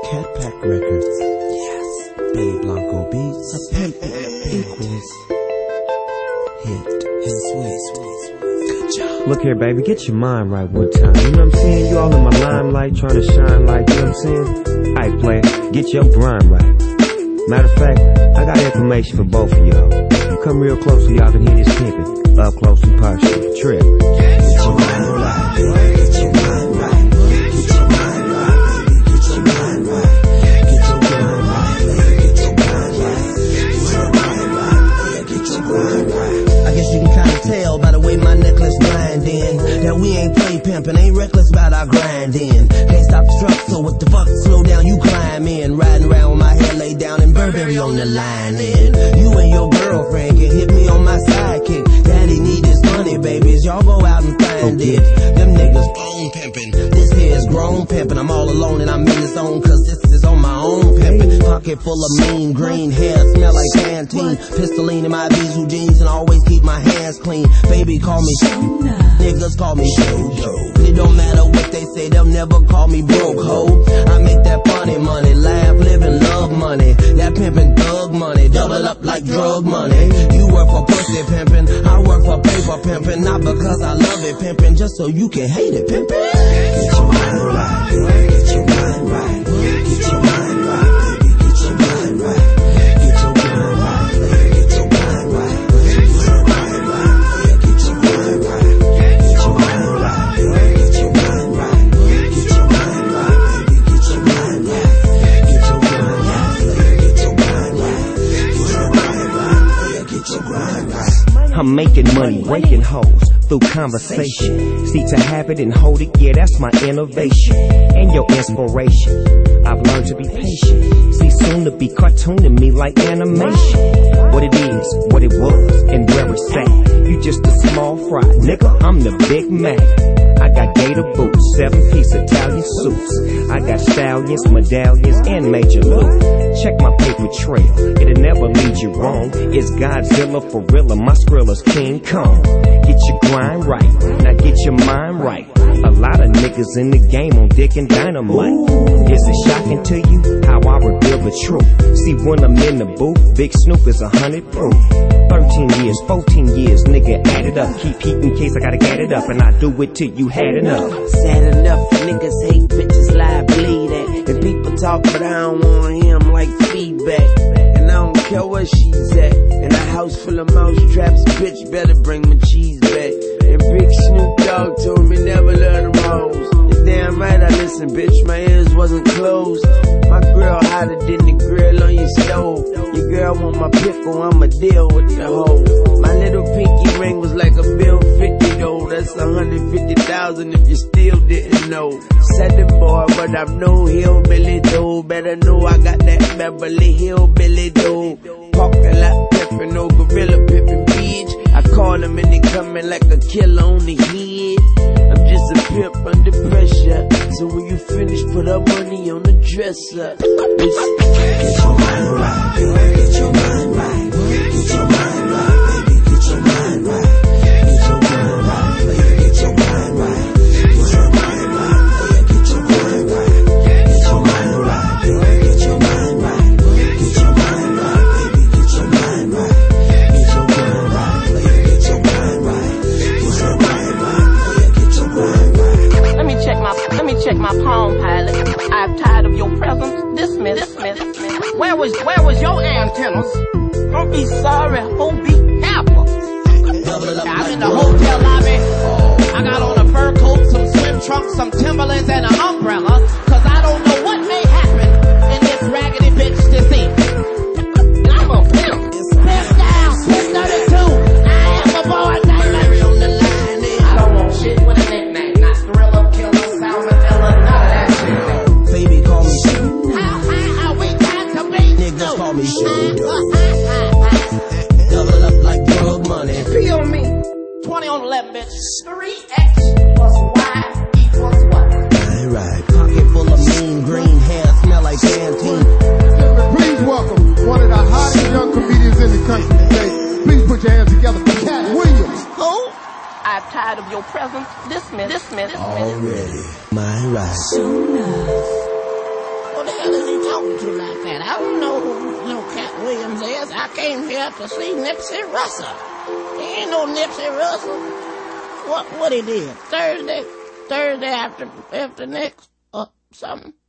Cat Pack Records. Yes. Babe Blanco Beats. A pimp equals hit. Sweet. Good job. Look here, baby, get your mind right one time. You know what I'm saying? You all in my limelight, trying to shine like, you know what I'm saying? Alright, player, get your grind right. Matter of fact, I got information for both of y'all. You come real close so y'all can hear this pimpin'. Up close and personal. Trip. Get your mind right. Get your mind right. Get your mind right, baby. Get your mind right. Get your grind right. Get your grind right. Get your mind right. Get your grind right. I guess you can kinda tell by the way my necklace blindin' that we ain't play pimpin', ain't reckless about our grindin'. Can't stop the truck, so what the fuck? Slow down, you climb in. Riding around with my head laid down and Burberry on the line in. You and your girlfriend can hit me on my sidekick. Daddy need this money, babies. Y'all go out and find it. Them niggas bone pimpin'. This here is grown pimpin'. I'm all alone and I'm in the zone, cause this is on my own pimpin'. Pocket full of mean green hair, smell like Pantene. Pistoline in my Bijou jeans and always keep my hands clean. Baby call me niggas call me Shodo. It don't matter what they say, they'll never call me broke ho. I make that funny money, laugh, live and love money. That pimpin' thug money, double up like drug money. You work for pussy pimpin', I work for paper pimpin'. Not because I love it pimpin', just so you can hate it pimpin'. Get your mind right, get your mind right. Get your mind right, baby, get your mind right. Get your mind right, get your mind right. Get your mind right, get your mind right. Get your mind right, get your mind right. Get your mind right, baby, get your mind right. Get your mind right, get your mind right. Get your mind right, get your mind right. I'm making money, raking hoes through conversation. See, to have it and hold it, yeah, that's my innovation and your inspiration. I've learned to be patient. See, soon to be cartooning me like animation. What it is, what it was, and where it's at. You just a small fry, nigga, I'm the Big Mac. I got gator boots, 7-piece Italian suits. I got stallions, medallions, and major loot. Check my paper trail, it'll never lead you wrong. It's Godzilla for real, my Skrilla's King Kong. Get your grind right, now get your mind right. A lot of niggas in the game on dick and dynamite. Is it shocking to you how I reveal the truth? See, when I'm in the booth, Big Snoop is 100 proof. 13 years, 14 years, nigga, add it up. Keep heat in case I gotta get it up, and I do it till you had enough. Sad enough, niggas hate bitches lie, bleed at. And people talk, but I don't wanna hear them like feedback. And I don't care where she's at. In a house full of mouse traps, bitch better bring my cheese back. And Big Snoop Dogg told me never learn the wrongs. You're damn right I listen, bitch, my ears wasn't closed. My girl hotter than the grill on your stove. Your girl want my pickle, I'ma deal with the hoe. My little pinky ring was like a bill 50 though. That's 150,000 if you still didn't know. Said the boy, but I'm no hillbilly though. Better know I got that Beverly Hillbilly though. Parking lot pimpin', no gorilla pimpin' bitch. I call him and they coming like a killer on the head. I'm just a pimp under pressure. So when you finish, put up money on the dresser. Get your mind right, get your mind right. Get your mind right, baby, get your mind right. Get your mind right, get your mind right. Get your mind right, get your mind right. Get your mind right, get your mind right. Get your mind right, baby, get your mind right. Get your mind right, get your mind right. Get your mind right, get your mind right. Let me check my Palm Pilot. I'm tired of your presence. Dismiss. Where was your antennas? Don't be sorry, oh be careful. I'm in the hotel lobby. I got on a fur coat, some swim trunks, some Timberlands, and an umbrella. Cause I don't know what may happen in this raggedy bitch this evening. I'm a pimp. Pimp down, pimp 32. I am a boy, baby. On the line, I don't want shit with a nickname. Not Thriller, Killer, Salmonella, none of that shit. Baby call me How we got to be? niggas call me Shodo. Double up like drug money. Feel me. 20 on 11, bitch. 3x plus y equals what? Right. Pocket full of mean green hair, smell like Pantene. Please welcome one of the hottest young comedians in the country today. Please put your hands together for Cat Williams. Oh, I'm tired of your presence. Dismiss. Already. My right. What the hell is talking to like that? I don't know who no Cat Williams is. I came here to see Nipsey Russell. He ain't no Nipsey Russell. What he did? Thursday after next or something?